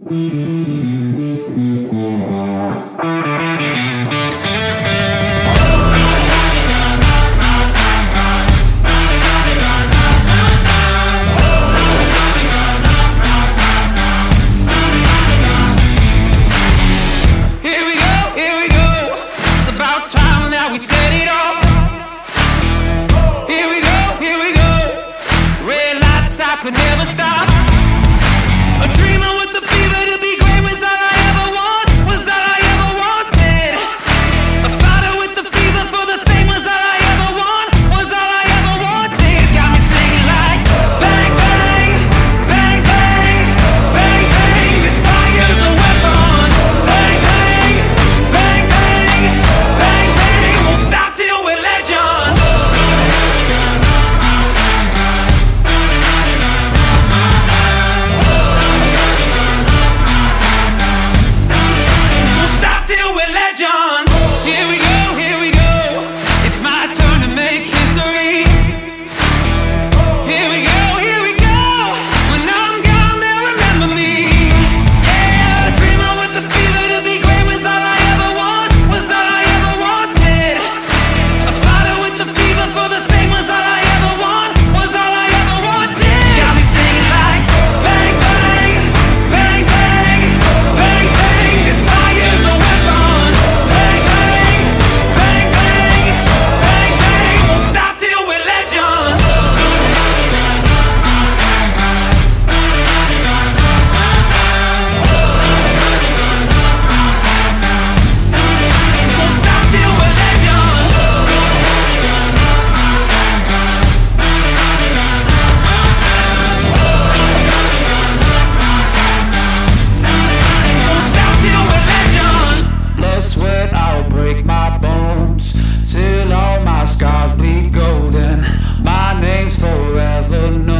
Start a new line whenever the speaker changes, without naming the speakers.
We said it all. Here we go. Red lights, I could never stop. A dreamer with the fever to be great was all I ever want, was all I ever wanted. A fighter with the fever for the fame was all I ever want, was all I ever wanted. Got me singing like bang, bang, bang, bang, bang, bang. This fire's a weapon. Bang, bang, bang, bang, bang, bang. Won't stop till we're legends. Won't stop till we're legends. Here we go. It's my turn to make history. Here we go. When I'm gone, they'll remember me. Yeah, a dreamer with the fever to be great was all I ever want, was all I ever wanted. A fighter with the fever for the fame was all I ever want, was all I ever wanted. Got me singing like bang, bang, bang, bang, bang, bang. This fire's a weapon. Bang, bang, bang, bang, bang, bang. Won't stop till we're legends. Won't stop till we're legends. Won't stop till we're legends. Blood, sweat, I'll break my bones till all my scars bleed golden. My name's forever known.